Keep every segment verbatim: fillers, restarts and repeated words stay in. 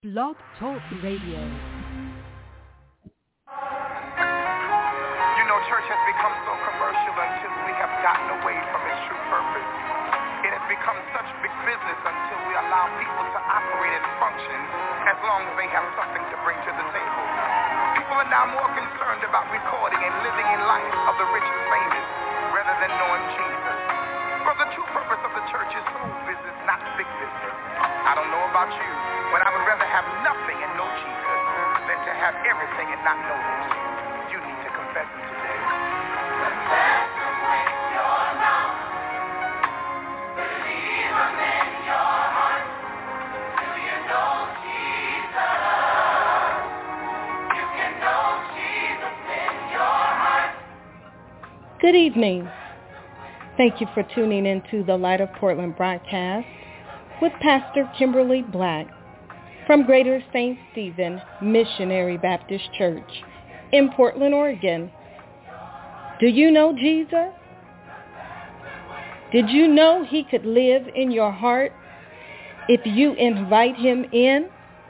Blog Talk Radio. You know, church has become so commercial until we have gotten away from its true purpose. It has become such big business until we allow people to operate and function as long as they have something to bring to the table. People are now more concerned about recording and living in life of the rich and famous rather than knowing Jesus. For the true purpose of the church is soul business, not big business. I don't know about you, but I would rather have nothing and know Jesus than to have everything and not know him. You need to confess him today. Confess him with your mouth. Believe him in your heart. Do you know Jesus? You can know Jesus in your heart. Good evening. Thank you for tuning into the Light of Portland broadcast with Pastor Kimberly Black from Greater Saint Stephen Missionary Baptist Church in Portland, Oregon. Do you know Jesus? Did you know he could live in your heart if you invite him in?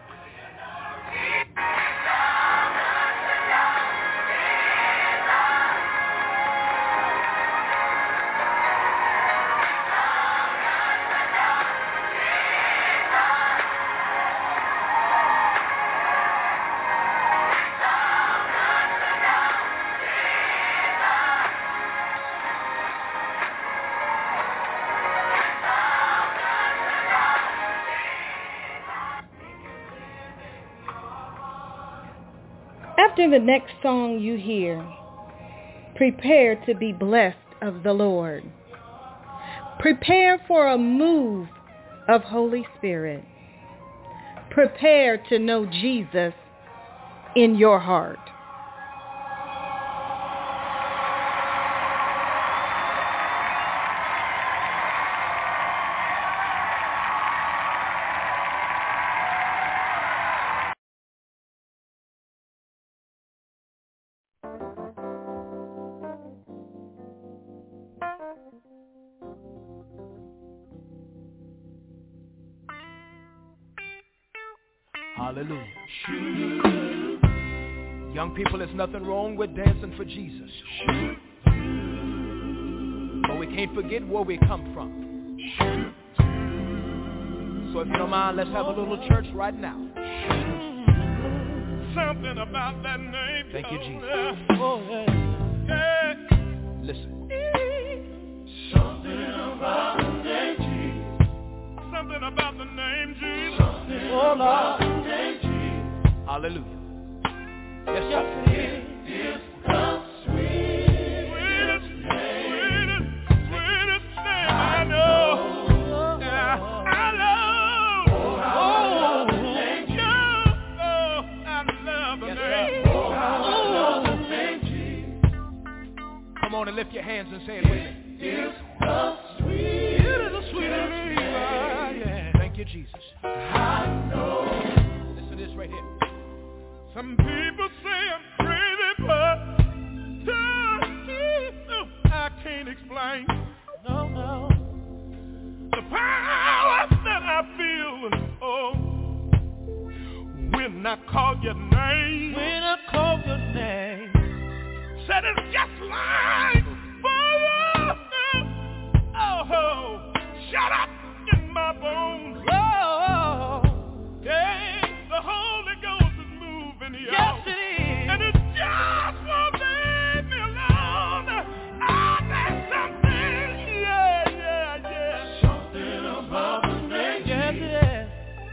After the next song you hear, prepare to be blessed of the Lord. Prepare for a move of Holy Spirit. Prepare to know Jesus in your heart. Hallelujah. Young people, there's nothing wrong with dancing for Jesus. But we can't forget where we come from. So if you don't mind, let's have a little church right now. Something about that name. Thank you, Jesus. Oh, yeah. Yeah. Listen. Something about the name Jesus. Something about the name Jesus. Something oh, about the name Jesus. Hallelujah. Yes, sir. It is the sweetest name. Sweetest, sweetest name I know. Yeah, I love. Oh, I love the name Jesus. Oh, I love the Yes, name. Oh, I love the name Jesus. Come on and lift your hands and say it with me. It is the sweetest. It is the sweetest name. Yeah. Thank you, Jesus. I know. Listen to this right here. Some people say I'm crazy, but uh, I can't explain. No, no. The power that I feel, oh, when I call your name. When I call your name. Said it's just like fire. Oh, shut up in my bones. Oh, Yeah, the Holy Ghost is moving here. yes it is. And it just won't leave me alone. Ah, there's something, yeah, yeah, yeah. Something about the name Yes Jesus. it is.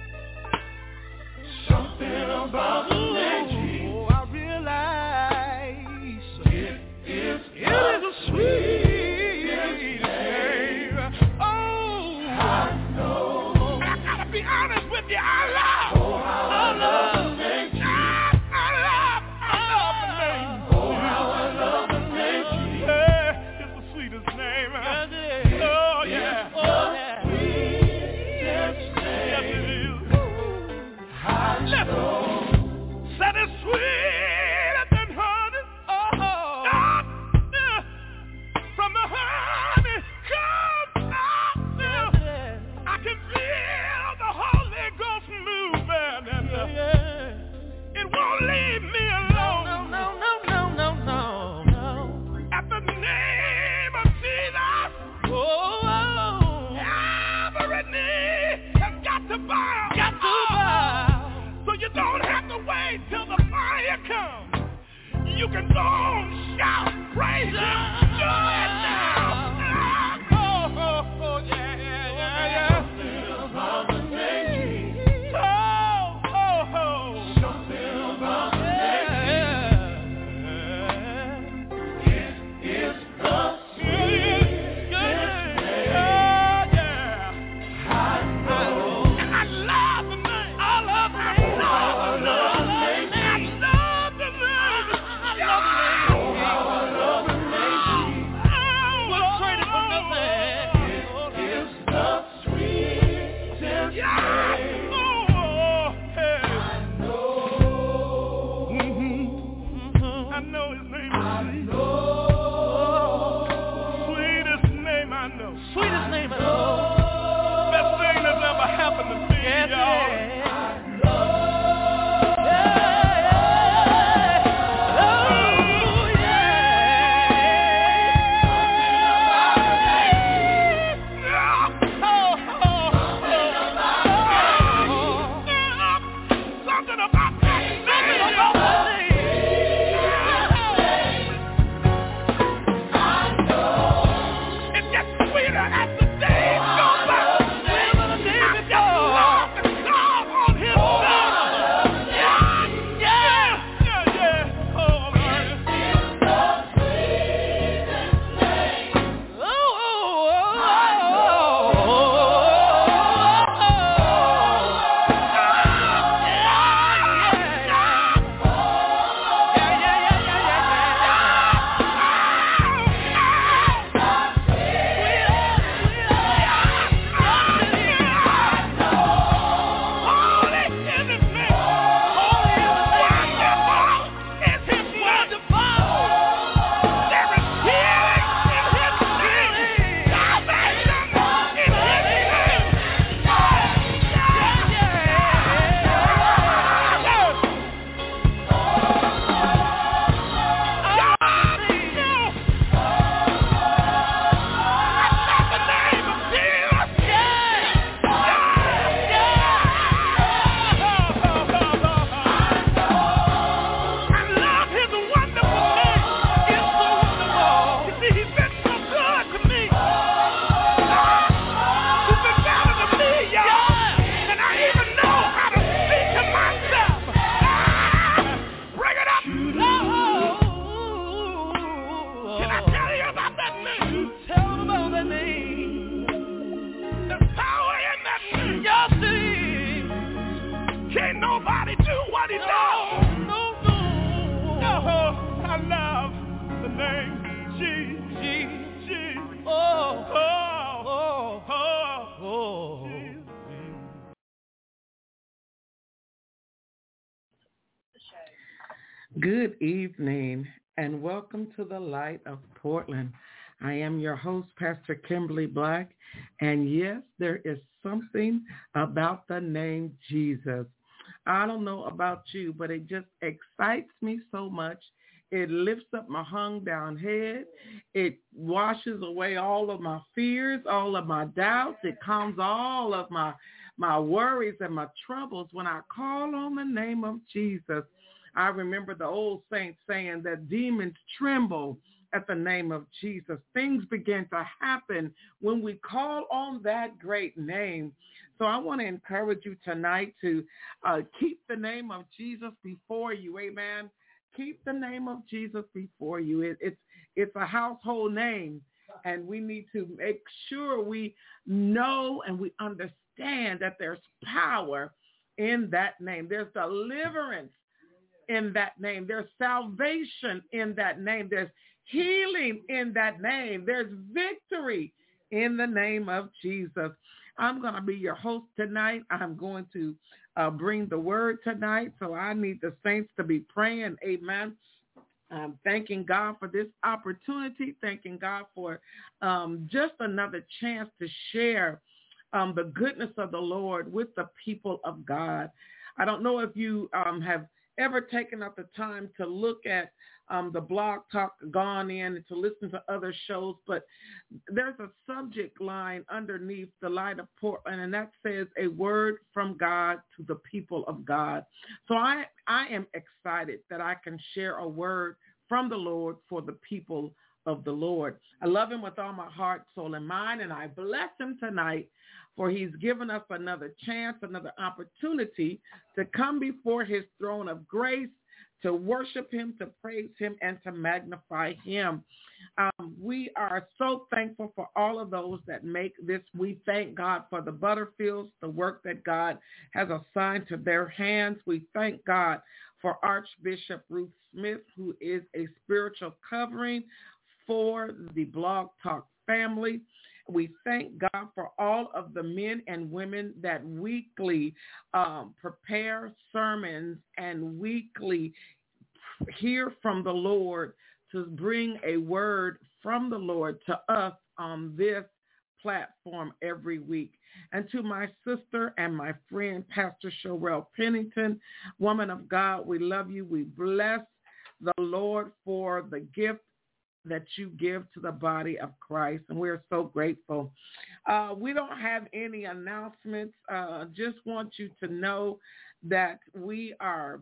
Something about the name Jesus. Oh, I realize It is It is a sweet name. Oh, I know. I gotta be honest with you. I love, Oh, I love the name Jesus. I, I love, I love the name. Oh, how I love the name Jesus. Yeah, it's the sweetest name. Yes it is. Oh, yeah. Oh, yeah. Sweetest Yes, name. it is. I know. Said it's sweeter than honey. Oh, Ah, yeah. From the honey comes out. yes Yeah. it is. I can feel the Holy Ghost moving. And uh, leave me alone. No, no, no, no, no, no, no. At the name of Jesus, Oh, oh. every knee has got to bow. Got to bow. So you don't have to wait till the fire comes. You can go on, shout, praise Him, do it now. Oh, oh, oh, yeah, yeah, yeah, yeah. Something about the name Jesus. Oh, oh, oh. Something about the name Jesus. It is the sweetest name. Oh, yeah. I know. And I love the name. I love the name. I love the name. I love the name. I love the name. Oh, how I love the name Jesus. Wouldn't trade it for nothing. It is the sweetest name. Oh, hey. I know. Mhm. I know His name is Jesus. Sweetest name I know. Sweetest name I know. Best thing that's ever happened to me, Yes, y'all. it is. Something about that name. It gets sweeter as the days go by. I just love to call on His name. Yeah, yeah, yeah, yeah. Oh, Can't nobody do what He does. No, no. Oh, I love the name Jesus. Jesus. Jesus. Oh, Oh, oh, oh, oh. Jesus. Good evening and welcome to the Light of Portland. I am your host, Pastor Kimberly Black, and yes, there is something about the name Jesus. I don't know about you, but it just excites me so much. It lifts up my hung down head. It washes away all of my fears, all of my doubts. It calms all of my, my worries and my troubles when I call on the name of Jesus. I remember the old saints saying that demons tremble at the name of Jesus. Things begin to happen when we call on that great name. So I want to encourage you tonight to uh, keep the name of Jesus before you. Amen. Keep the name of Jesus before you. It, it's it's a household name, and we need to make sure we know and we understand that there's power in that name. There's deliverance in that name. There's salvation in that name. There's healing in that name. There's victory in the name of Jesus. I'm going to be your host tonight. I'm going to uh, bring the word tonight. So I need the saints to be praying. Amen. I'm thanking God for this opportunity. Thanking God for um, just another chance to share um, the goodness of the Lord with the people of God. I don't know if you um, have ever taken up the time to look at um, the Blog Talk, gone in and to listen to other shows, but there's a subject line underneath the Light of Portland, and that says a word from God to the people of God. So I, I am excited that I can share a word from the Lord for the people of the Lord. I love him with all my heart, soul, and mind, and I bless him tonight for he's given us another chance, another opportunity to come before his throne of grace, to worship him, to praise him, and to magnify him. Um, we are so thankful for all of those that make this. We thank God for the Butterfields, the work that God has assigned to their hands. We thank God for Archbishop Ruth Smith, who is a spiritual covering for the Blog Talk family. We thank God for all of the men and women that weekly um, prepare sermons and weekly hear from the Lord to bring a word from the Lord to us on this platform every week. And to my sister and my friend, Pastor Sherelle Pennington, woman of God, we love you. We bless the Lord for the gift that you give to the body of Christ, and we're so grateful. Uh, we don't have any announcements. Uh, just want you to know that we are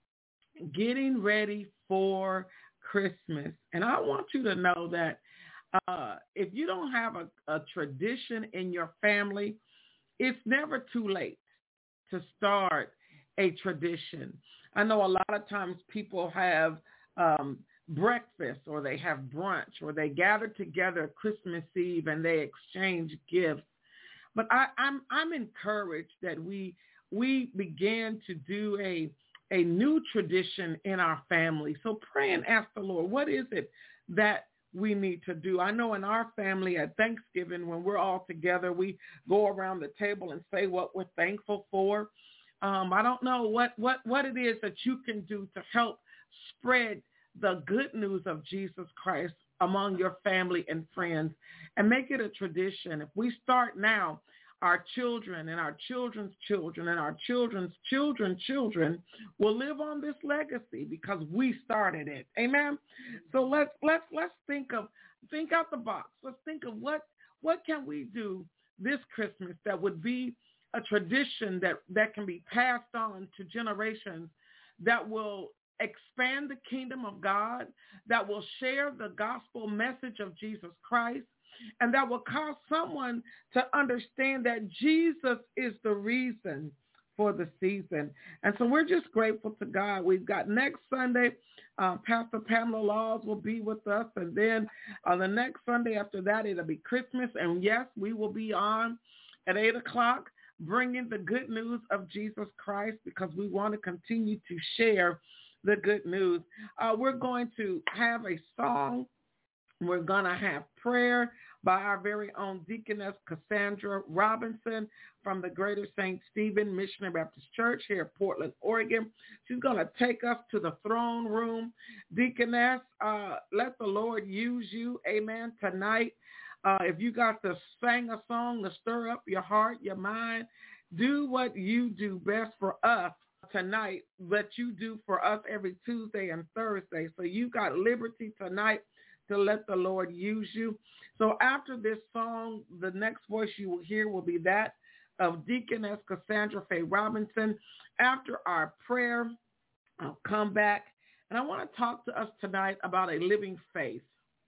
getting ready for Christmas, and I want you to know that uh, if you don't have a, a tradition in your family, it's never too late to start a tradition. I know a lot of times people have um, breakfast, or they have brunch, or they gather together Christmas Eve and they exchange gifts. But I, I'm I'm encouraged that we we began to do a a new tradition in our family. So pray and ask the Lord, what is it that we need to do? I know in our family at Thanksgiving, when we're all together, we go around the table and say what we're thankful for. Um, I don't know what, what, what it is that you can do to help spread the good news of Jesus Christ among your family and friends, and make it a tradition. If we start now, our children and our children's children and our children's children's children will live on this legacy because we started it. Amen. So let's let's let's think of think out the box. Let's think of what what can we do this Christmas that would be a tradition that, that can be passed on to generations, that will expand the kingdom of God, that will share the gospel message of Jesus Christ, and that will cause someone to understand that Jesus is the reason for the season. And so we're just grateful to God. We've got next Sunday, uh, Pastor Pamela Laws will be with us. And then uh, the next Sunday after that, it'll be Christmas. And yes, we will be on at eight o'clock bringing the good news of Jesus Christ, because we want to continue to share the good news. Uh, we're going to have a song. We're going to have prayer by our very own Deaconess Cassandra Robinson from the Greater Saint Stephen Missionary Baptist Church here in Portland, Oregon. She's going to take us to the throne room. Deaconess, uh, let the Lord use you, amen, tonight. Uh, if you got to sing a song to stir up your heart, your mind, do what you do best for us tonight, that you do for us every Tuesday and Thursday. So you got liberty tonight to let the Lord use you. So after this song, the next voice you will hear will be that of Deaconess Cassandra Faye Robinson. After our prayer, I'll come back, and I want to talk to us tonight about a living faith,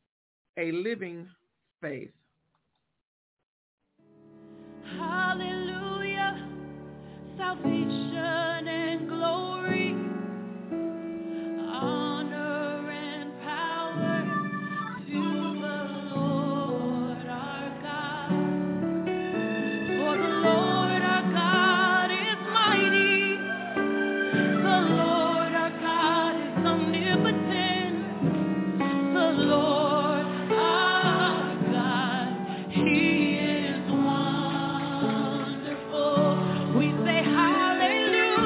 a living faith. Hallelujah, salvation and glory, honor and power to the Lord our God. For the Lord our God is mighty, the Lord our God is omnipotent, the Lord our God, He is wonderful. We say hallelujah.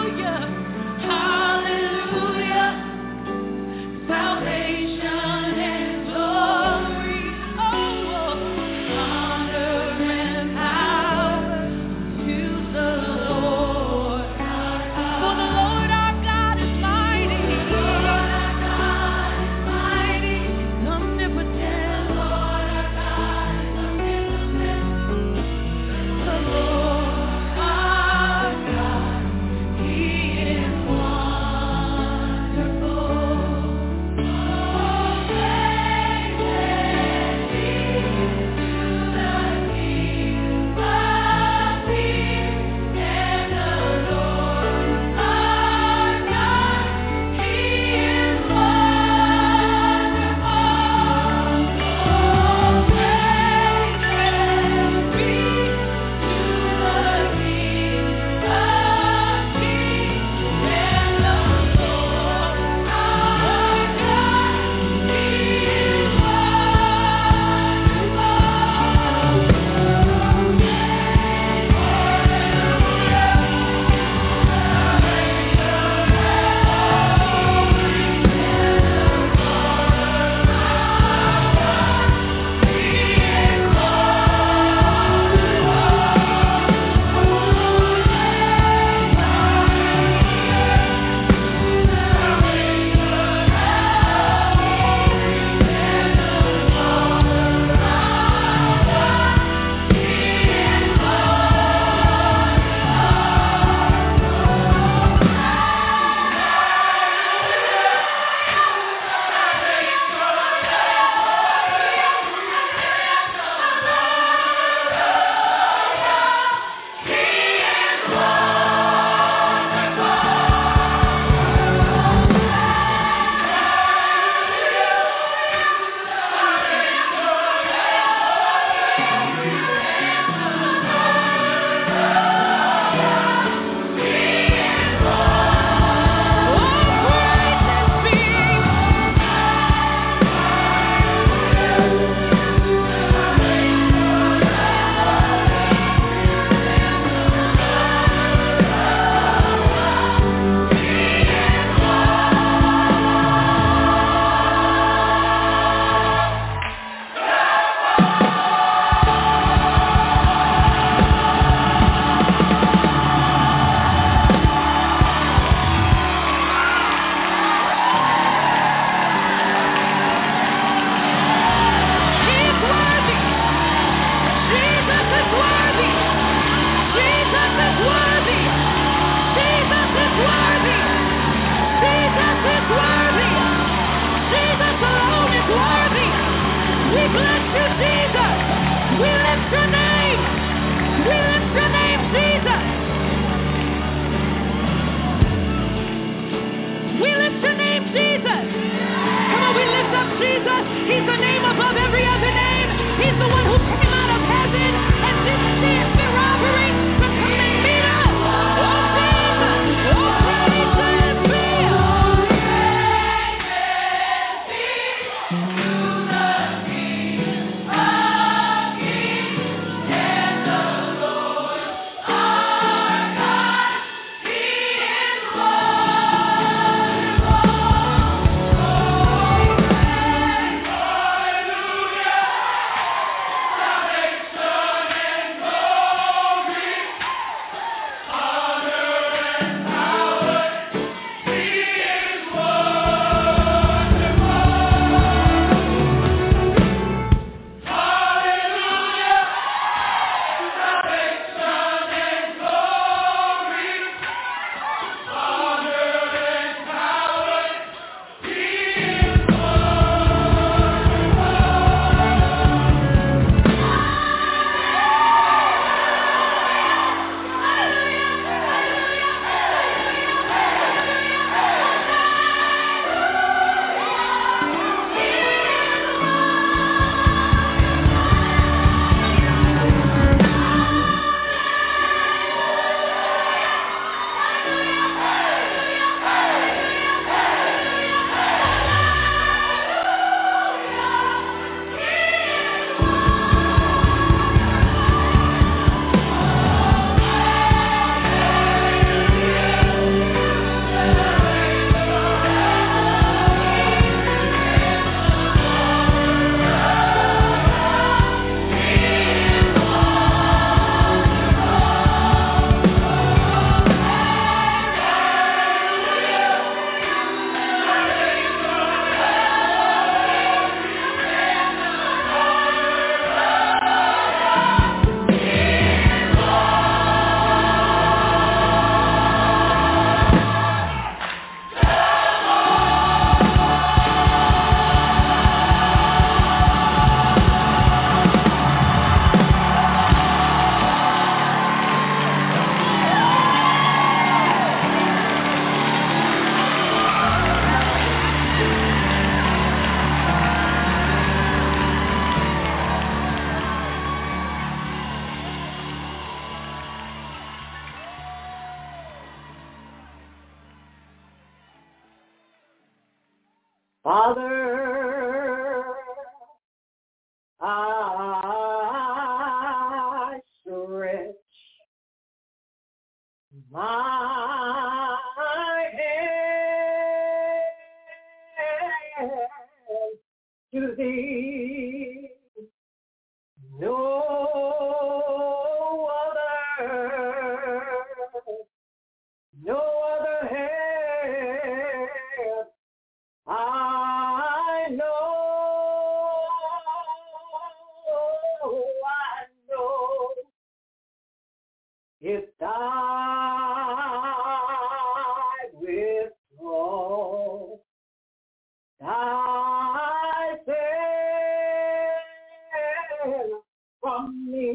Father, I stretch my hand to thee. No other, no other hand I know, I know, if I withdraw thyself from me,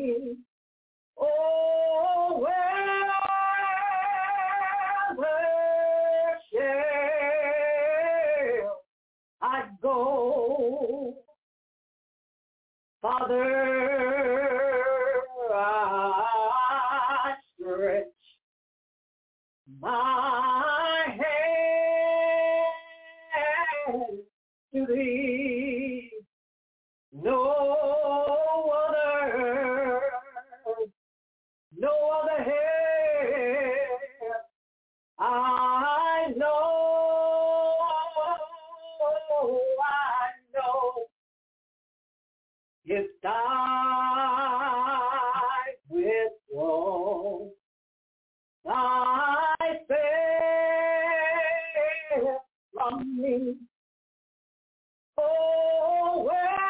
oh, where shall I go? Father, I stretch my hand to thee. No other, no other help I know, I know, if I withdraw thyself from me, oh,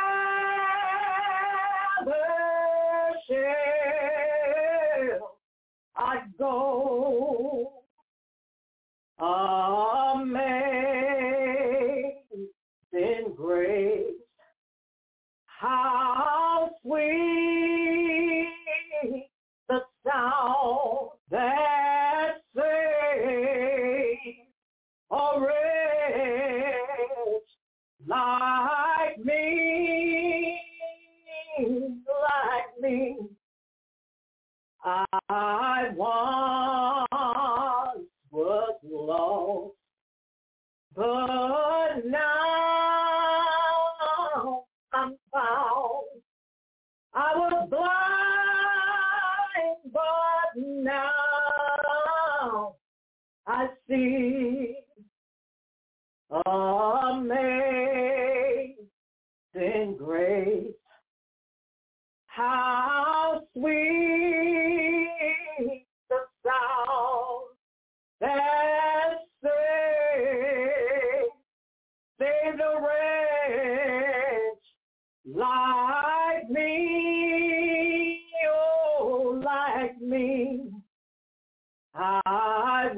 where shall I go? Amazing grace, how sweet the sound that saves a wretch like me, like me. I once was lost, but now I'm found. I was blind, but now I see. Amazing grace, how sweet the sound that saves, saves a wretch like me, oh, like me. I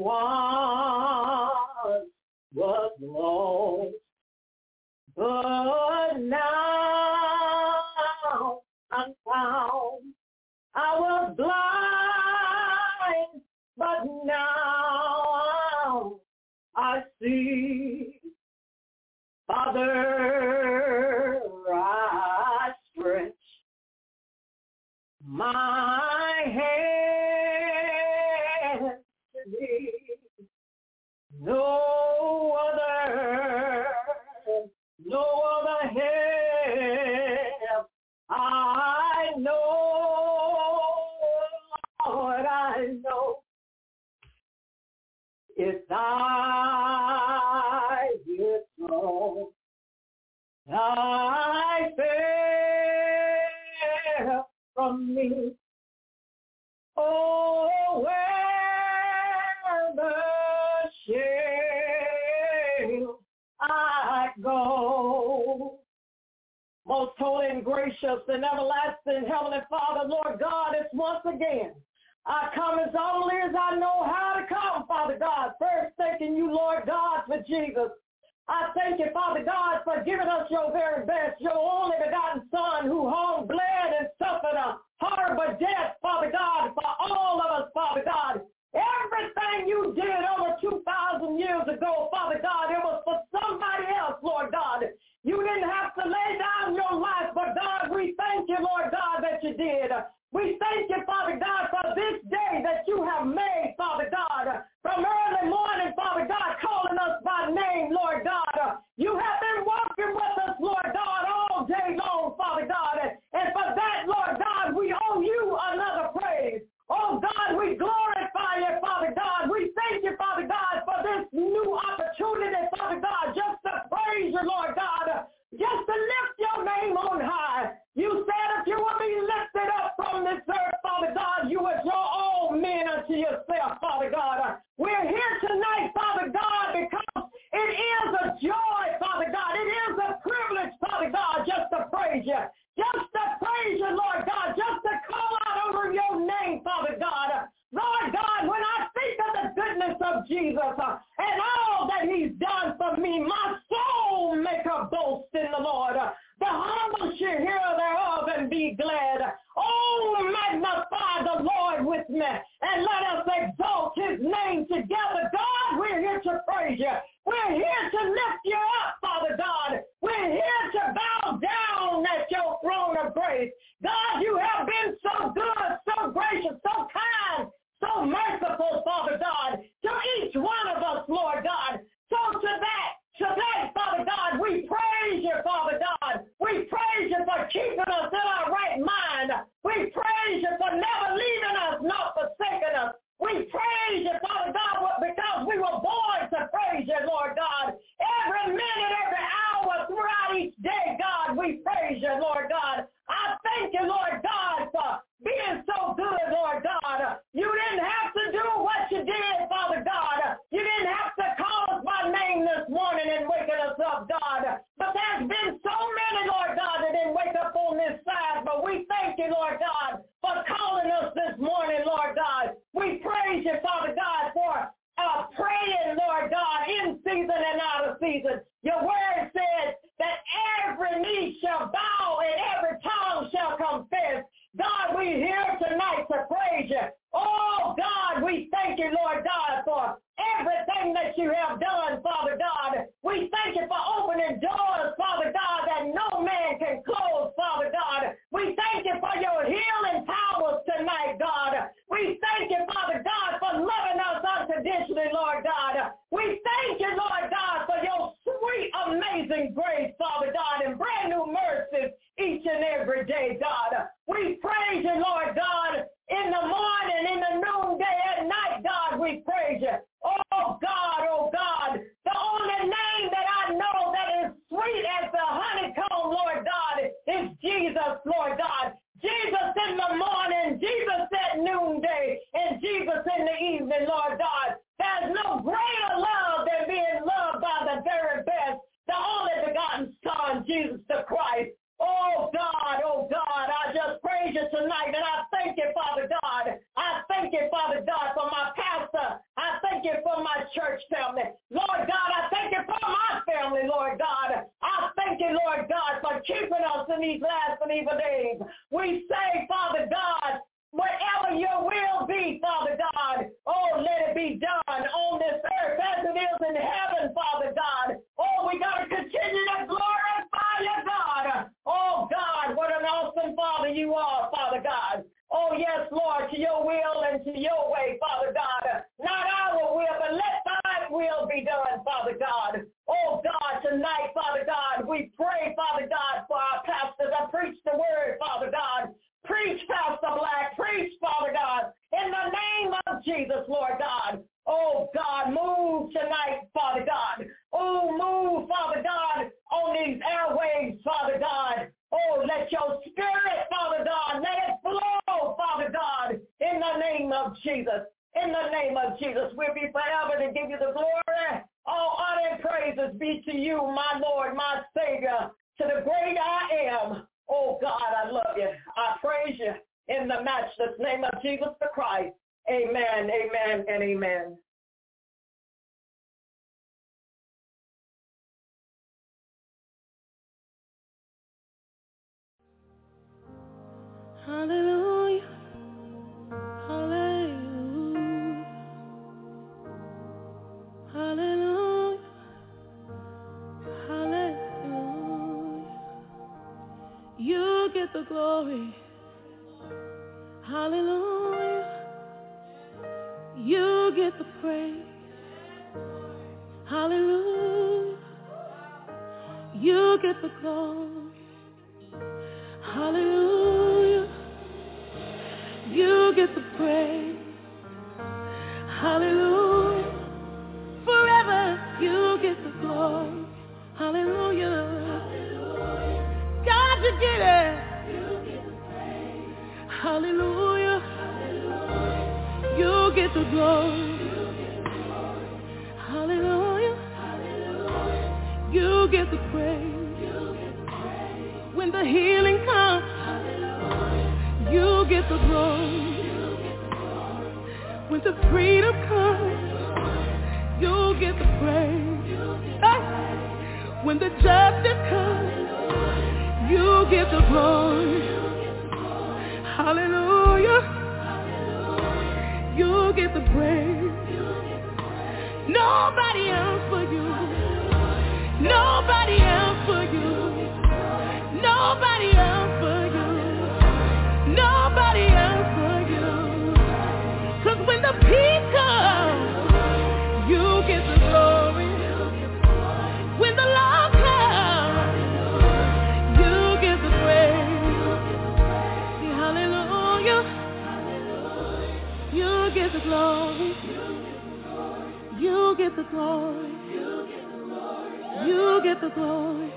once was lost, but now I'm found. I was blind, but now I see. Father, I stretch my hand to thee. No other, no other help I know, Lord, I know. If I withdraw thyself from me, oh, where shall I go? Most holy and gracious and everlasting Heavenly Father, Lord God, it's once again I come as humbly as I know how to come, Father God. First, thanking you, Lord God, for Jesus. I thank you, Father God, for giving us your very best, your only begotten Son who hung, bled, and suffered a horrible death, Father God, for all of us, Father God. Everything you did over two thousand years ago, Father God, it was for somebody else, Lord God. You didn't have to lay down your life, but God, we thank you, Lord God, that you did. We thank you, Father God, for this day that you have made, Father God, from early morning, Father God, calling us by name, Lord God. You have been new opportunity, Father God, just to praise you, Lord God, just to lift your name on high. You said if you will be lifted up from this earth, Father God, you will draw all men unto yourself, Father God. We're here tonight, Father God, because it is a joy, Father God. It is a privilege, Father God, just to praise you. Just to praise you, Lord God. Just to call out over your name, Father God. Lord God, when I think of the goodness of Jesus uh, and all that he's done for me, my soul make a boast in the Lord. Uh, the humble shall hear thereof and be glad. Oh, magnify the Lord with me and let us exalt his name together. God, we're here to praise you. We're here to lift you up, Father God. We're here to bow down at your throne of grace. God, you have been so good, so gracious, so kind, so merciful, Father God, to each one of us, Lord God. So to that, today, Father God, we praise you, Father God. We praise you for keeping us in our right mind. We praise you for never leaving us, nor forsaking us. We praise you, Father God, because we were born to praise you, Lord God. Every minute, every hour, throughout each day, God, we praise you, Lord God. I thank you, Lord God, for being so good, Lord God. You didn't have to do what you did, Father God. You didn't have to call us by name this morning and waking us up, God. But there's been so many, Lord God, that didn't wake up on this side. But we thank you, Lord God, for calling us this morning, Lord God. We praise you, Father God, for uh, praying, Lord God, in season and out of season. Your word says that every knee shall bow and every tongue shall confess. God, we're here tonight to praise you. Oh, God, we thank you, Lord God, for everything that you have done, Father God. We thank you for opening doors, Father God, that no man can close, Father God. We thank you for your healing powers tonight, God. We thank you, Father God, for loving us unconditionally, Lord God. We thank you, Lord God, for your sweet, amazing grace, Father God, and brand new mercies each and every day, God. We praise you, Lord God, in the morning, in the noonday, at night, God, we praise you. Oh, God, oh, God, the only name that I know that is sweet as the honeycomb, Lord God, is Jesus, Lord God. Jesus in the morning, Jesus at noonday, and Jesus in the evening, Lord God. There's no greater love than being loved by the very best, the only begotten Son, Jesus the Christ. Oh, God, oh, God, I just praise you tonight, and I thank you, Father God. I thank you, Father God, for my pastor. I thank you for my church family. Lord God, I thank you for my family, Lord God. I thank you, Lord God, for keeping us in these last and evil days. We say, Father God, whatever your will be, Father God, oh, let it be done on this earth as it is in heaven, Father God. Oh, we got to continue to glorify you, God. Oh, God, what an awesome Father you are, Father God. Oh, yes, Lord, to your will and to your way, Father God. Not our will, but let thy will be done, Father God. Oh, God, tonight, Father God, we pray, Father God, for our pastors. I preach the word, Father God. Preach, Pastor Black. Preach, Father God, in the name of Jesus, Lord God. Oh, God, move tonight, Father God. Oh, move, Father God, on these airwaves, Father God. Oh, let your spirit, Father God, let it flow, Father God, in the name of Jesus. In the name of Jesus, we'll be forever to give you the glory. All honor and praises be to you, my Lord, my Savior, to the great I am. Oh, God, I love you. I praise you in the matchless name of Jesus the Christ. Amen, amen, and amen. Hallelujah. Hallelujah. Hallelujah. Hallelujah. You get the glory. Hallelujah. You get the praise. Hallelujah. You get the glory. Hallelujah. You get the praise. Hallelujah. Forever glory. Hallelujah. God, you get it. Hallelujah. You get the glory. Hallelujah. You get the praise. When the healing comes, you get the glory. When the freedom comes, you get the praise. Hey. When the justice comes, you get the glory. Hallelujah. You get the praise. Nobody else for you. Nobody else for you. Nobody else for you. Nobody else for you. 'Cause when the peace comes, you get the glory. When the love comes, you get the praise. Hallelujah. You get the glory. You get the glory. You get the glory.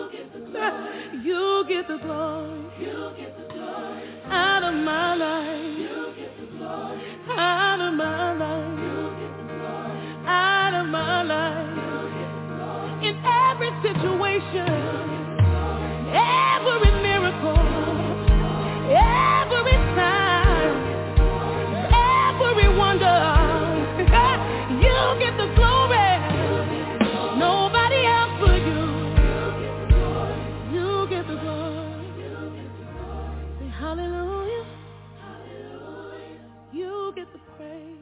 You get the glory. Out of my life. Out of my life. Out of my life. In every situation, every miracle, every sign, every wonder, you get the glory. Nobody else for you. You get the glory. Say hallelujah. You get the praise.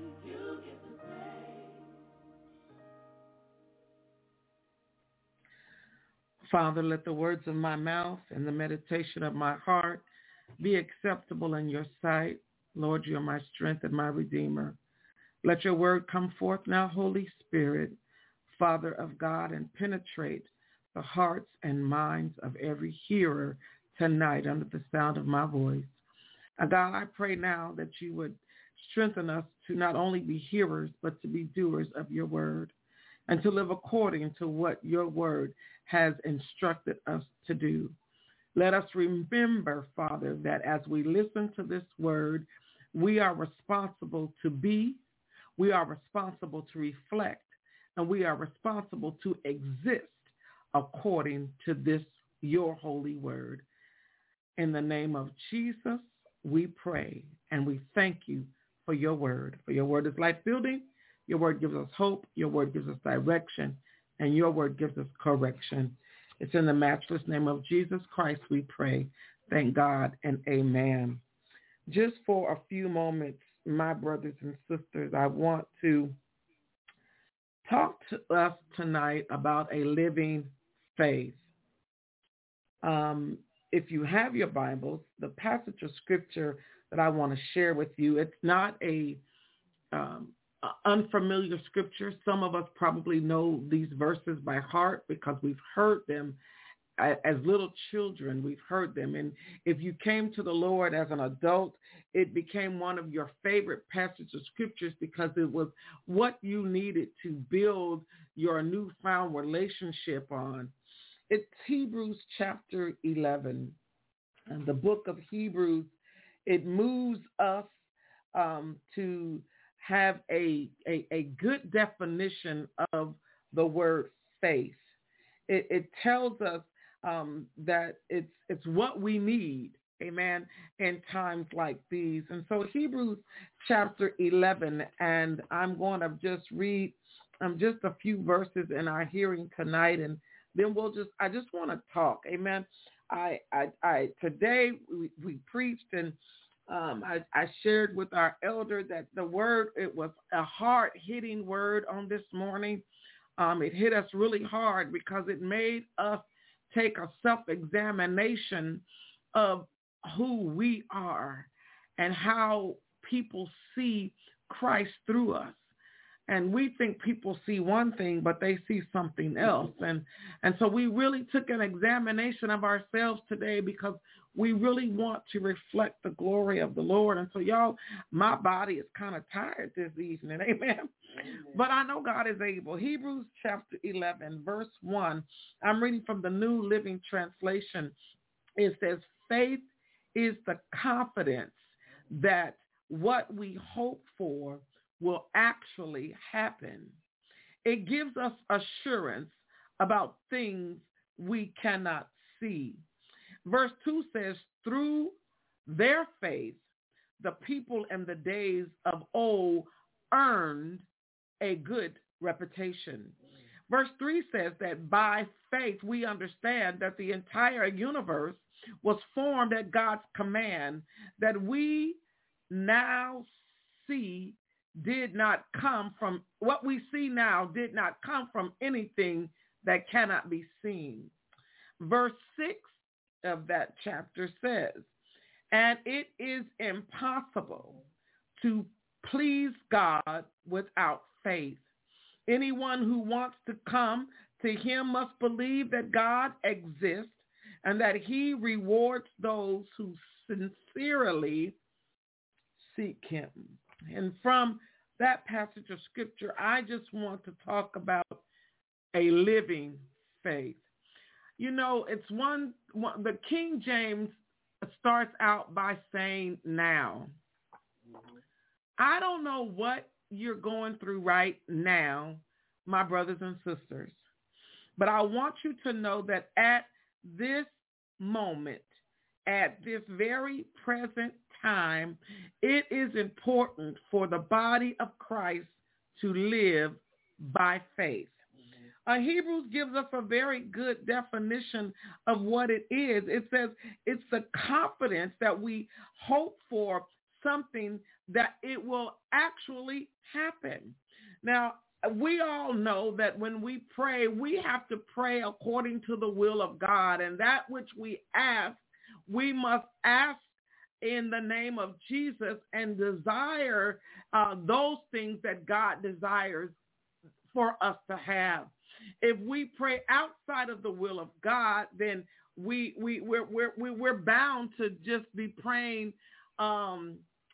Father, let the words of my mouth and the meditation of my heart be acceptable in your sight. Lord, you are my strength and my redeemer. Let your word come forth now, Holy Spirit, Father of God, and penetrate the hearts and minds of every hearer tonight under the sound of my voice. And God, I pray now that you would strengthen us to not only be hearers, but to be doers of your word, and to live according to what your word has instructed us to do. Let us remember, Father, that as we listen to this word, we are responsible to be, we are responsible to reflect, and we are responsible to exist according to this, your holy word. In the name of Jesus, we pray, and we thank you for your word. For your word is life building. Your word gives us hope. Your word gives us direction. And your word gives us correction. It's in the matchless name of Jesus Christ we pray. Thank God and amen. Just for a few moments, my brothers and sisters, I want to talk to us tonight about a living faith. Um, if you have your Bibles, the passage of scripture that I want to share with you, it's not a um, unfamiliar scripture. Some of us probably know these verses by heart because we've heard them as little children. We've heard them. And if you came to the Lord as an adult, it became one of your favorite passages of scriptures because it was what you needed to build your newfound relationship on. It's Hebrews chapter eleven. And the book of Hebrews, it moves us um, to have a, a, a good definition of the word faith. It, it tells us um, that it's it's what we need, amen, in times like these. And so Hebrews chapter eleven, and I'm going to just read um, just a few verses in our hearing tonight, and then we'll just, I just want to talk, amen. I, I, I today we, we preached and Um, I, I shared with our elder that the word, it was a hard-hitting word on this morning. Um, it hit us really hard because it made us take a self-examination of who we are and how people see Christ through us. And we think people see one thing, but they see something else. And and so we really took an examination of ourselves today because we really want to reflect the glory of the Lord. And so, y'all, my body is kind of tired this evening. Amen. Amen. But I know God is able. Hebrews chapter eleven, verse one. I'm reading from the New Living Translation. It says, faith is the confidence that what we hope for will actually happen. It gives us assurance about things we cannot see. Verse two says, through their faith, the people in the days of old earned a good reputation. Verse three says that by faith we understand that the entire universe was formed at God's command, that we now see did not come from, what we see now did not come from anything that cannot be seen. Verse six of that chapter says, and it is impossible to please God without faith. Anyone who wants to come to him must believe that God exists and that he rewards those who sincerely seek him. And from that passage of scripture, I just want to talk about a living faith. You know, it's one, one the King James starts out by saying now. I don't know what you're going through right now, my brothers and sisters, but I want you to know that at this moment, at this very present time, it is important for the body of Christ to live by faith. Uh, Hebrews gives us a very good definition of what it is. It says it's the confidence that we hope for something that it will actually happen. Now, we all know that when we pray, we have to pray according to the will of God, and that which we ask, we must ask in the name of Jesus and desire uh, those things that God desires for us to have. If we pray outside of the will of God, then we we we're we're we're bound to just be praying um,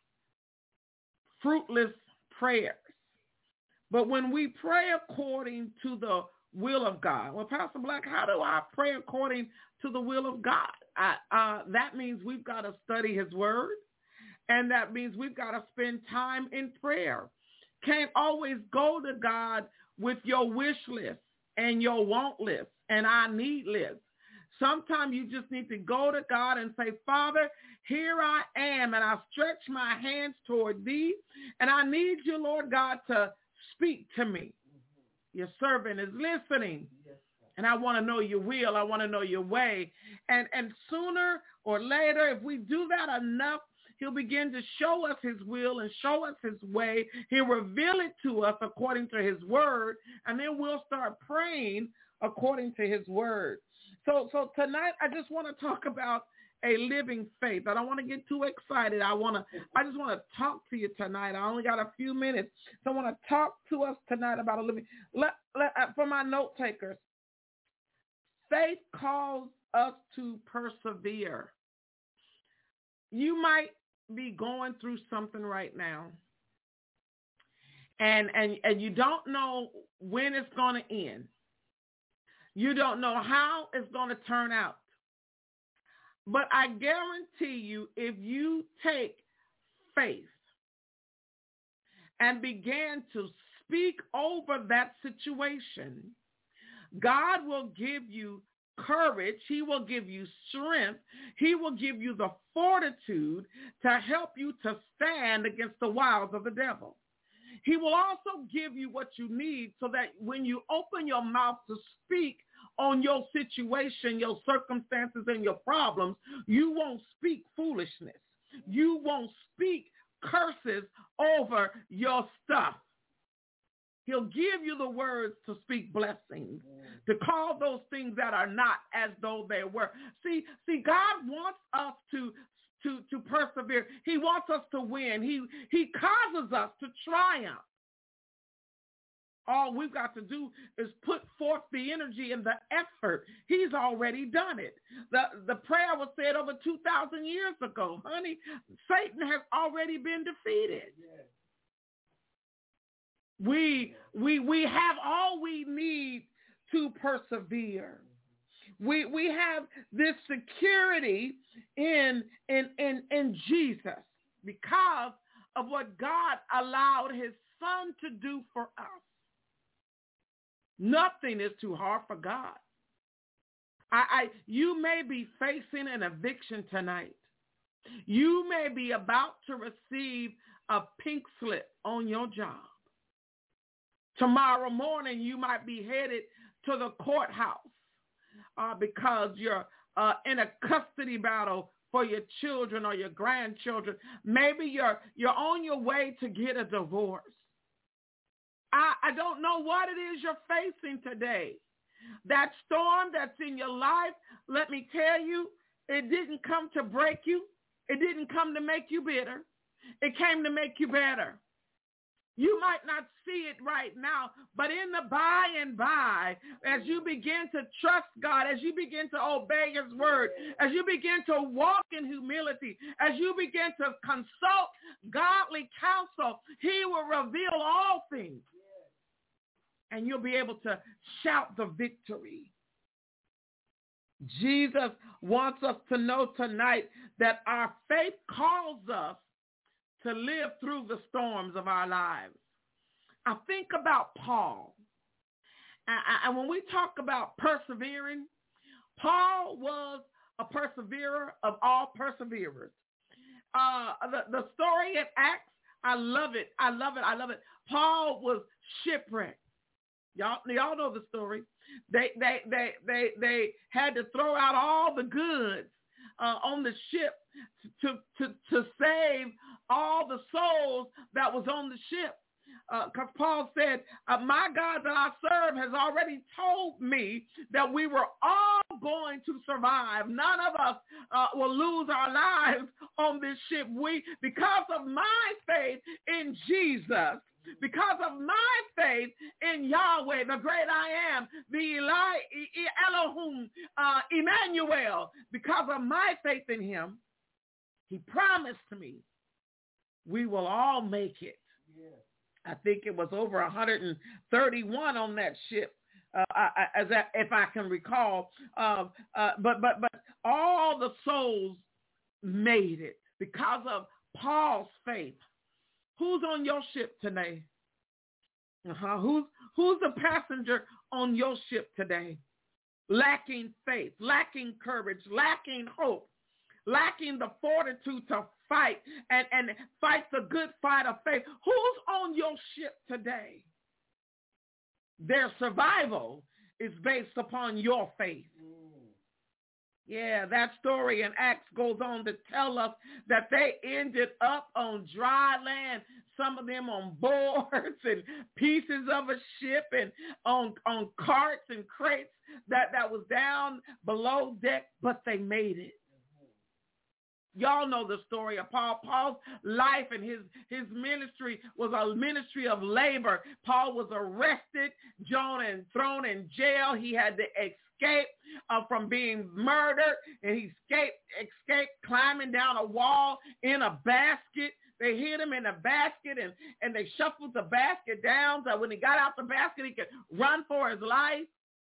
fruitless prayers. But when we pray according to the will of God, well, Pastor Black, how do I pray according to the will of God? I, uh, that means we've got to study his word, and that means we've got to spend time in prayer. Can't always go to God with your wish list and your want list and I need list. Sometimes you just need to go to God and say, Father, here I am, and I stretch my hands toward thee, and I need you, Lord God, to speak to me. Your servant is listening, and I want to know your will. I want to know your way. And, and sooner or later, if we do that enough, he'll begin to show us his will and show us his way. He'll reveal it to us according to his word, and then we'll start praying according to his word. So, so tonight, I just want to talk about a living faith. I don't want to get too excited. I want to, I just want to talk to you tonight. I only got a few minutes, so I want to talk to us tonight about a living. Let, let, for my note takers, faith calls us to persevere. You might be going through something right now, and and and you don't know when it's going to end. You don't know how it's going to turn out. But I guarantee you, if you take faith and begin to speak over that situation, God will give you courage. He will give you strength. He will give you the fortitude to help you to stand against the wiles of the devil. He will also give you what you need so that when you open your mouth to speak on your situation, your circumstances, and your problems, you won't speak foolishness. You won't speak curses over your stuff. He'll give you the words to speak blessings, to call those things that are not as though they were. See, see, God wants us to To, to persevere. He wants us to win. He, he causes us to triumph. All we've got to do is put forth the energy and the effort. He's already done it. The, the prayer was said over two thousand years ago. Honey, Satan has already been defeated. Yes. We, we, we have all we need to persevere. We, we have this security in, in, in, in Jesus because of what God allowed his son to do for us. Nothing is too hard for God. I, I, you may be facing an eviction tonight. You may be about to receive a pink slip on your job. Tomorrow morning, you might be headed to the courthouse uh, because you're uh, in a custody battle for your children or your grandchildren. Maybe you're you're on your way to get a divorce. I, I don't know what it is you're facing today. That storm that's in your life, let me tell you, it didn't come to break you. It didn't come to make you bitter. It came to make you better. You might not see it right now, but in the by and by, as you begin to trust God, as you begin to obey his word, as you begin to walk in humility, as you begin to consult godly counsel, he will reveal all things. And you'll be able to shout the victory. Jesus wants us to know tonight that our faith calls us to live through the storms of our lives. I think about Paul. And when we talk about persevering, Paul was a perseverer of all perseverers. Uh, the, the story in Acts, I love it. I love it. I love it. Paul was shipwrecked. Y'all, y'all know the story. They, they, they, they, they had to throw out all the goods uh, on the ship to, to, to save all the souls that was on the ship. Because uh, Paul said, uh, my God that I serve has already told me that we were all going to survive. None of us uh, will lose our lives on this ship. We, because of my faith in Jesus, because of my faith in Yahweh, the great I am, the Eli, Elohim, uh, Emmanuel, because of my faith in him, he promised me we will all make it. Yeah. I think it was over one hundred thirty-one on that ship, uh, I, as I, if I can recall. Uh, uh, but but but all the souls made it because of Paul's faith. Who's on your ship today? Uh-huh. Who's who's the passenger on your ship today? Lacking faith, lacking courage, lacking hope, lacking the fortitude to fight and, and fight the good fight of faith. Who's on your ship today? Their survival is based upon your faith. Yeah, that story in Acts goes on to tell us that they ended up on dry land, some of them on boards and pieces of a ship and on, on carts and crates that, that was down below deck, but they made it. Y'all know the story of Paul. Paul's life and his, his ministry was a ministry of labor. Paul was arrested, John, and thrown in jail. He had to escape uh, from being murdered, and he escaped, escaped climbing down a wall in a basket. They hid him in a basket, and, and they shuffled the basket down so when he got out the basket, he could run for his life.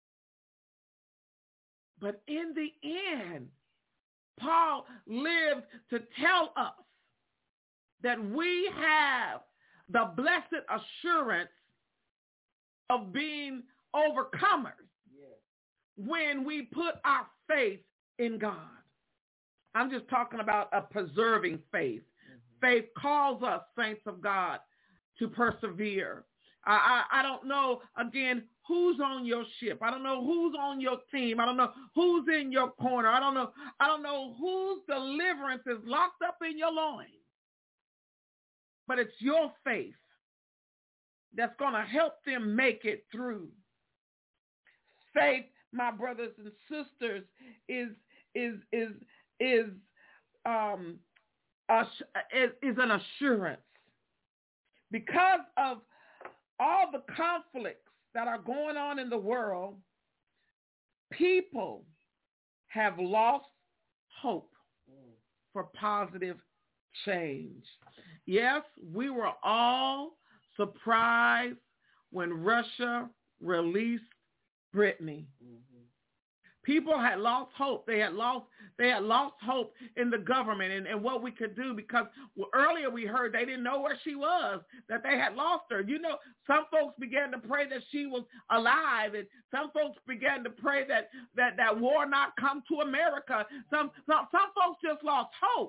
But in the end, Paul lived to tell us that we have the blessed assurance of being overcomers yes. when we put our faith in God. I'm just talking about a preserving faith. Mm-hmm. Faith calls us, saints of God, to persevere. I, I, I don't know, again, who's on your ship. I don't know who's on your team. I don't know who's in your corner. I don't know. I don't know whose deliverance is locked up in your loins. But it's your faith that's going to help them make it through. Faith, my brothers and sisters, is is is is um is, is an assurance. Because of all the conflicts that are going on in the world, people have lost hope for positive change. Yes, we were all surprised when Russia released Britney. Mm-hmm. People had lost hope. They had lost they had lost hope in the government and, and what we could do, because well, earlier we heard they didn't know where she was, that they had lost her. You know, some folks began to pray that she was alive, and some folks began to pray that that, that war not come to America. Some, some some folks just lost hope.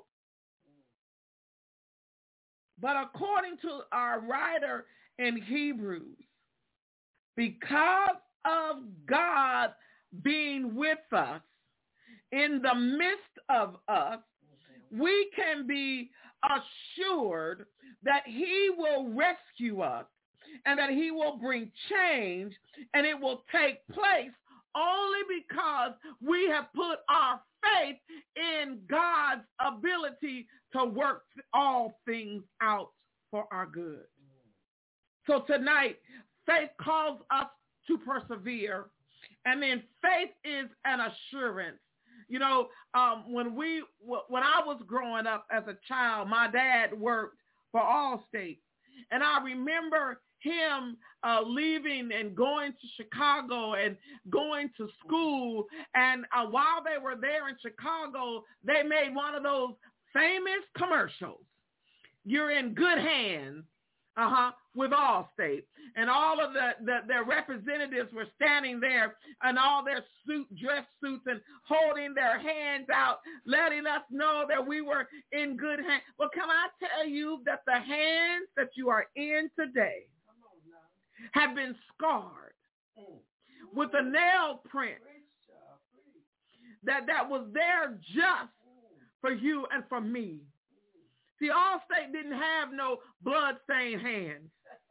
But according to our writer in Hebrews, because of God being with us, in the midst of us, we can be assured that he will rescue us and that he will bring change, and it will take place only because we have put our faith in God's ability to work all things out for our good. So tonight, faith calls us to persevere. And then faith is an assurance. You know, um, when we, when I was growing up as a child, my dad worked for Allstate. And I remember him uh, leaving and going to Chicago and going to school. And uh, while they were there in Chicago, they made one of those famous commercials. You're in good hands. Uh-huh, with Allstate. And all of the, the, their representatives were standing there in all their suit, dress suits, and holding their hands out, letting us know that we were in good hands. Well, can I tell you that the hands that you are in today have been scarred with a nail print that, that was there just for you and for me. See, Allstate didn't have no blood-stained hands.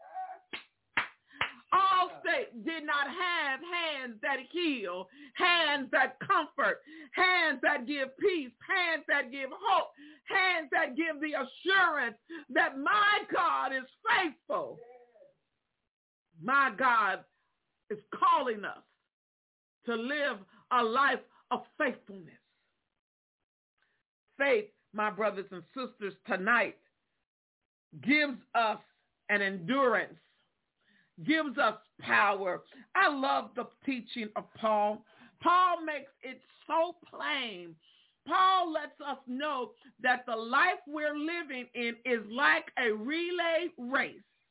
Allstate did not have hands that heal, hands that comfort, hands that give peace, hands that give hope, hands that give the assurance that my God is faithful. My God is calling us to live a life of faithfulness. Faith, my brothers and sisters, tonight gives us an endurance, gives us power. I love the teaching of Paul. Paul makes it so plain. Paul lets us know that the life we're living in is like a relay race.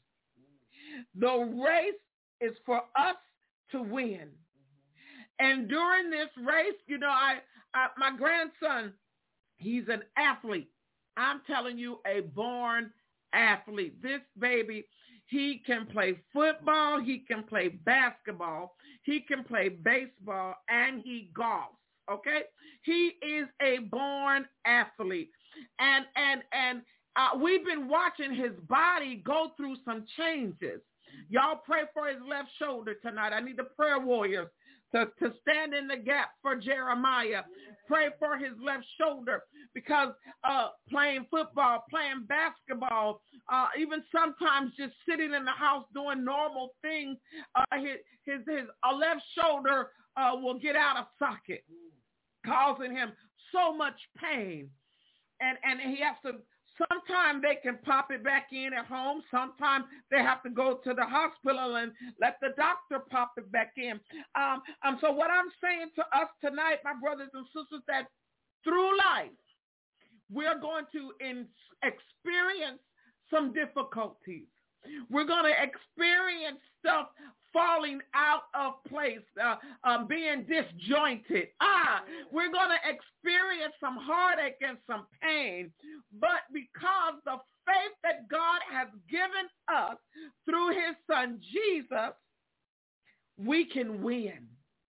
The race is for us to win. And during this race, you know, I, I my grandson, he's an athlete. I'm telling you, a born athlete. This baby, he can play football, he can play basketball, he can play baseball, and he golfs, okay? He is a born athlete. And and and uh, we've been watching his body go through some changes. Y'all pray for his left shoulder tonight. I need the prayer warriors to, to stand in the gap for Jeremiah. Pray for his left shoulder, because uh, playing football, playing basketball, uh, even sometimes just sitting in the house doing normal things, uh, his, his, his uh, left shoulder uh, will get out of socket, causing him so much pain. And, and he has to, sometimes they can pop it back in at home. Sometimes they have to go to the hospital and let the doctor pop it back in. Um, um, so what I'm saying to us tonight, my brothers and sisters, that through life, we're going to in, experience some difficulties. We're going to experience stuff falling out of place, uh, uh, being disjointed. Ah, we're going to experience some heartache and some pain. But because the faith that God has given us through his son Jesus, we can win.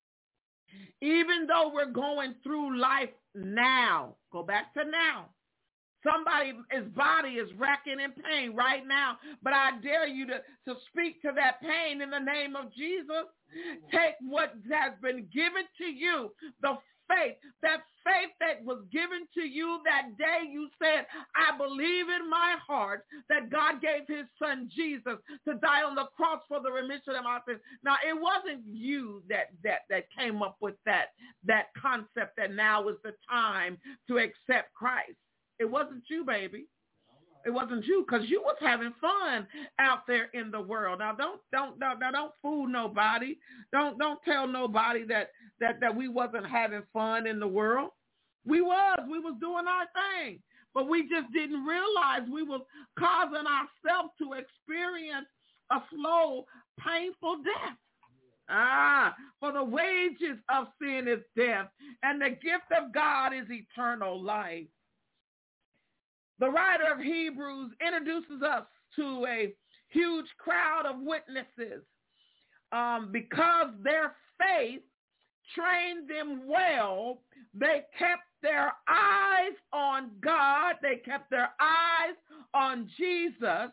Even though we're going through life now, go back to now. Somebody's body is racking in pain right now, but I dare you to, to speak to that pain in the name of Jesus. Take what has been given to you, the faith, that faith that was given to you that day you said, I believe in my heart that God gave his son Jesus to die on the cross for the remission of my sins. Now, it wasn't you that, that, that came up with that, that concept that now is the time to accept Christ. It wasn't you, baby. It wasn't you, because you was having fun out there in the world. Now don't don't don't don't fool nobody. Don't don't tell nobody that that that we wasn't having fun in the world. We was we was doing our thing, but we just didn't realize we was causing ourselves to experience a slow, painful death. Ah, for the wages of sin is death, and the gift of God is eternal life. The writer of Hebrews introduces us to a huge crowd of witnesses um, because their faith trained them well. They kept their eyes on God. They kept their eyes on Jesus.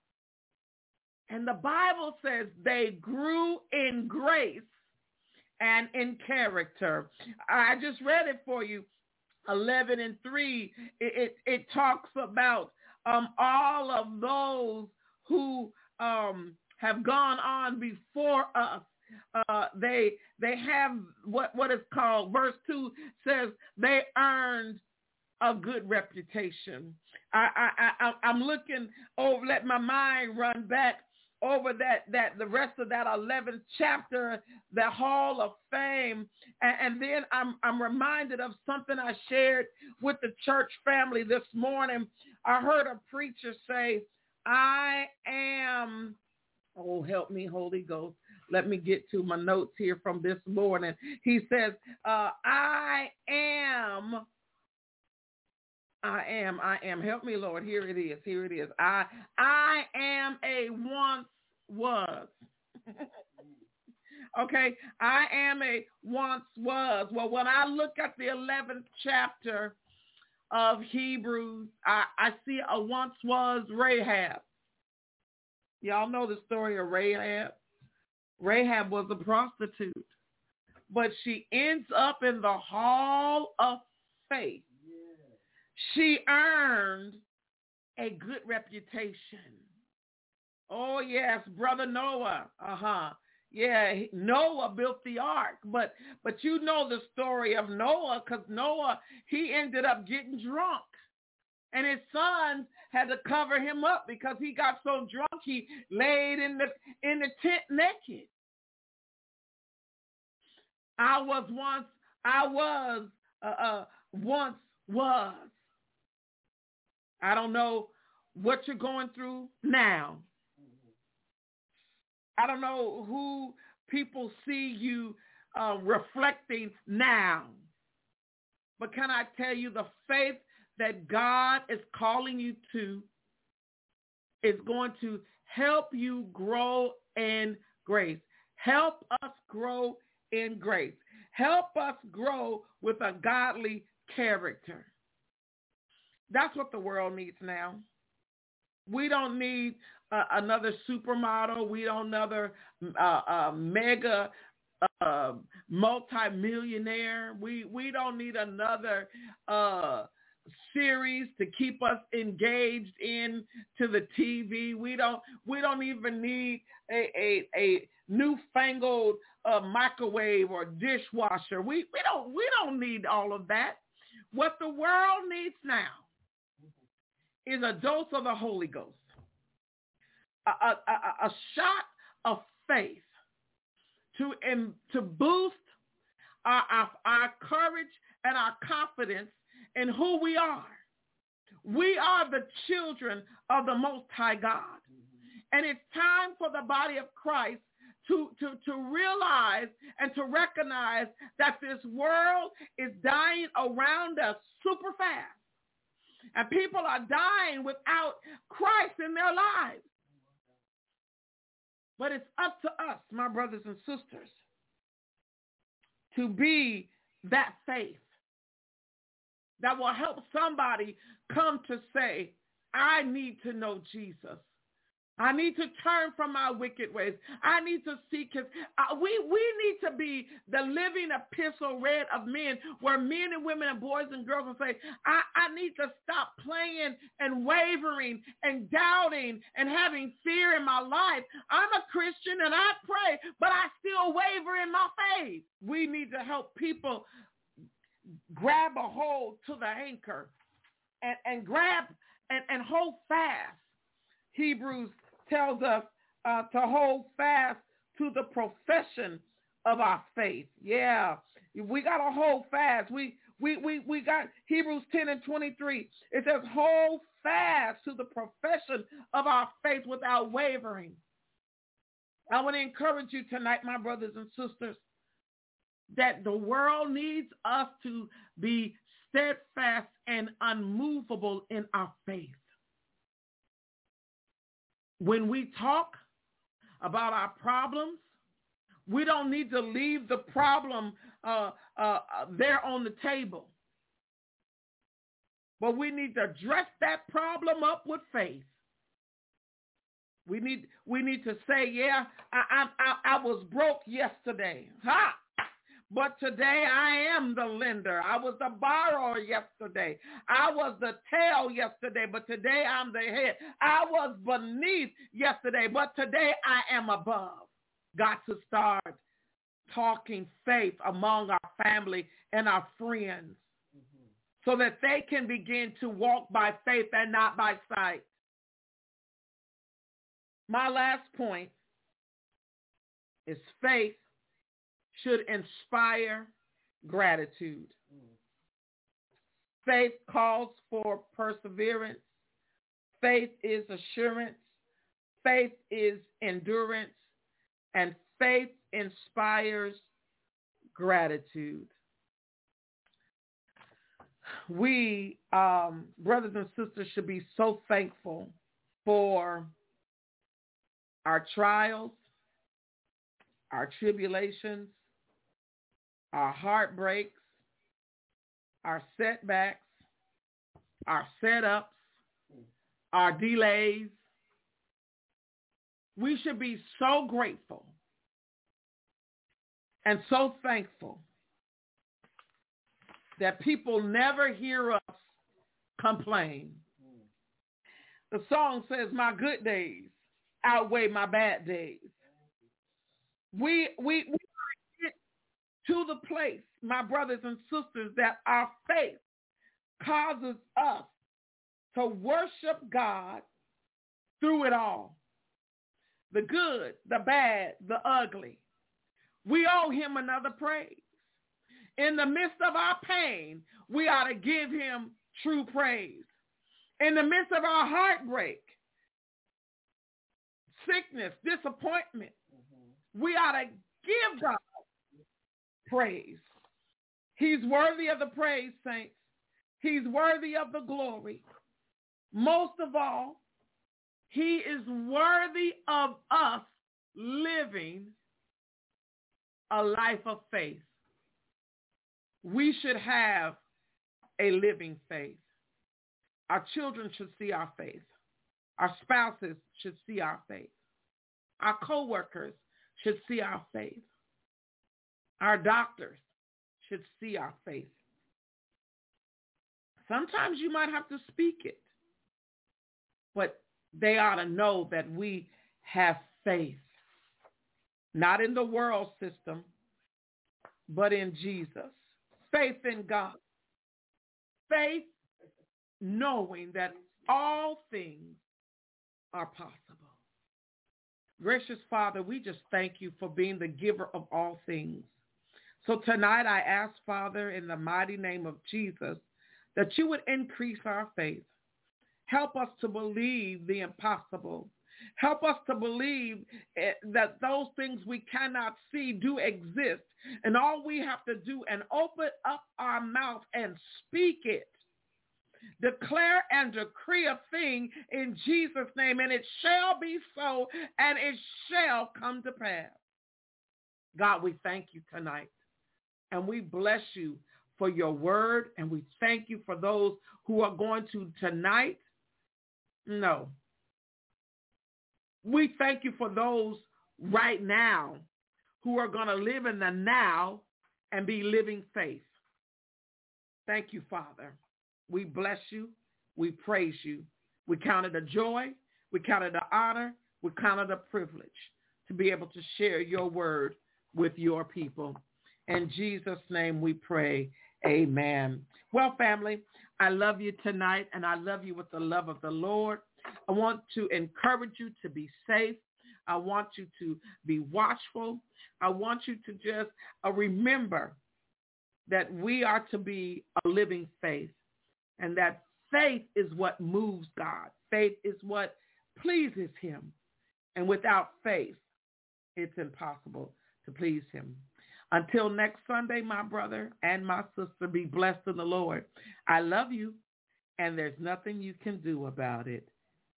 And the Bible says they grew in grace and in character. I just read it for you. eleven and three, it, it, it talks about um, all of those who um, have gone on before us. Uh, they they have what, what is called, verse two says, they earned a good reputation. I, I, I, I'm looking over, let my mind run back over that, that the rest of that eleventh chapter, the Hall of Fame. And, and then I'm, I'm reminded of something I shared with the church family this morning. I heard a preacher say, I am, oh, help me, Holy Ghost. Let me get to my notes here from this morning. He says, uh, I am, I am, I am. Help me, Lord. Here it is. Here it is. I, I am a once was. Okay. I am a once was. Well, when I look at the eleventh chapter of Hebrews, I, I see a once was Rahab. Y'all know the story of Rahab. Rahab was a prostitute, but she ends up in the Hall of Faith. She earned a good reputation. Oh, yes, Brother Noah. Uh-huh. Yeah, Noah built the ark, but but you know the story of Noah, because Noah, he ended up getting drunk. And his sons had to cover him up because he got so drunk he laid in the in the tent naked. I was once, I was, uh, uh, once was. I don't know what you're going through now. I don't know who people see you uh, reflecting now. But can I tell you, the faith that God is calling you to is going to help you grow in grace. Help us grow in grace. Help us grow with a godly character. That's what the world needs now. We don't need uh, another supermodel. We don't another uh, uh, mega uh, multi-millionaire. We we don't need another uh, series to keep us engaged in to the T V. We don't we don't even need a a, a newfangled uh, microwave or dishwasher. We we don't we don't need all of that. What the world needs now is a dose of the Holy Ghost, a, a, a, a shot of faith to um, to boost our, our, our courage and our confidence in who we are. We are the children of the Most High God. And it's time for the body of Christ to, to, to realize and to recognize that this world is dying around us super fast. And people are dying without Christ in their lives. But it's up to us, my brothers and sisters, to be that faith that will help somebody come to say, I need to know Jesus. I need to turn from my wicked ways. I need to seek his. Uh, we, we need to be the living epistle read of men, where men and women and boys and girls will say, I, I need to stop playing and wavering and doubting and having fear in my life. I'm a Christian and I pray, but I still waver in my faith. We need to help people grab a hold to the anchor and, and grab and, and hold fast. Hebrews tells us uh, to hold fast to the profession of our faith. Yeah, we got to hold fast. We we we we got Hebrews ten and twenty-three. It says, hold fast to the profession of our faith without wavering. I want to encourage you tonight, my brothers and sisters, that the world needs us to be steadfast and unmovable in our faith. When we talk about our problems, we don't need to leave the problem uh, uh, there on the table. But we need to dress that problem up with faith. We need we need to say, yeah, I, I, I, I was broke yesterday. Ha! But today I am the lender. I was the borrower yesterday. I was the tail yesterday, but today I'm the head. I was beneath yesterday, but today I am above. Got to start talking faith among our family and our friends mm-hmm. so that they can begin to walk by faith and not by sight. My last point is faith should inspire gratitude. Faith calls for perseverance. Faith is assurance. Faith is endurance. And faith inspires gratitude. We, um, brothers and sisters, should be so thankful for our trials, our tribulations, our heartbreaks, our setbacks, our setups, our delays. We should be so grateful and so thankful that people never hear us complain. The song says, my good days outweigh my bad days. We, we, we get to the place, my brothers and sisters, that our faith causes us to worship God through it all. The good, the bad, the ugly. We owe him another praise. In the midst of our pain, we ought to give him true praise. In the midst of our heartbreak, sickness, disappointment, mm-hmm. we ought to give God praise. He's worthy of the praise, saints. He's worthy of the glory. Most of all, he is worthy of us living a life of faith. We should have a living faith. Our children should see our faith. Our spouses should see our faith. Our co-workers should see our faith. Our doctors should see our faith. Sometimes you might have to speak it, but they ought to know that we have faith, not in the world system, but in Jesus. Faith in God. Faith knowing that all things are possible. Gracious Father, we just thank you for being the giver of all things. So tonight I ask, Father, in the mighty name of Jesus, that you would increase our faith. Help us to believe the impossible. Help us to believe that those things we cannot see do exist. And all we have to do and open up our mouth and speak it. Declare and decree a thing in Jesus' name, and it shall be so, and it shall come to pass. God, we thank you tonight, and we bless you for your word, and we thank you for those who are going to tonight. No. We thank you for those right now who are going to live in the now and be living faith. Thank you, Father. We bless you. We praise you. We count it a joy. We count it an honor. We count it a privilege to be able to share your word with your people. In Jesus' name we pray. Amen. Well, family, I love you tonight, and I love you with the love of the Lord. I want to encourage you to be safe. I want you to be watchful. I want you to just uh, remember that we are to be a living faith, and that faith is what moves God. Faith is what pleases him. And without faith, it's impossible to please him. Until next Sunday, my brother and my sister, be blessed in the Lord. I love you, and there's nothing you can do about it.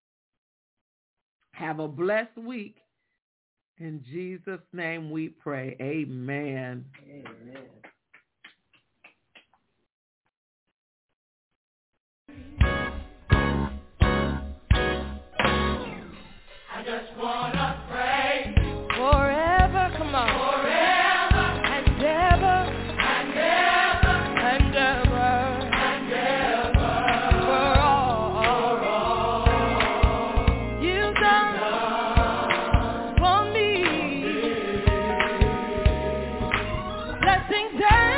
Have a blessed week. In Jesus' name we pray. Amen. Amen. I just wanna pray Forever, come on. forever And ever, and ever and ever. and ever For all for all you've done for me. Blessings and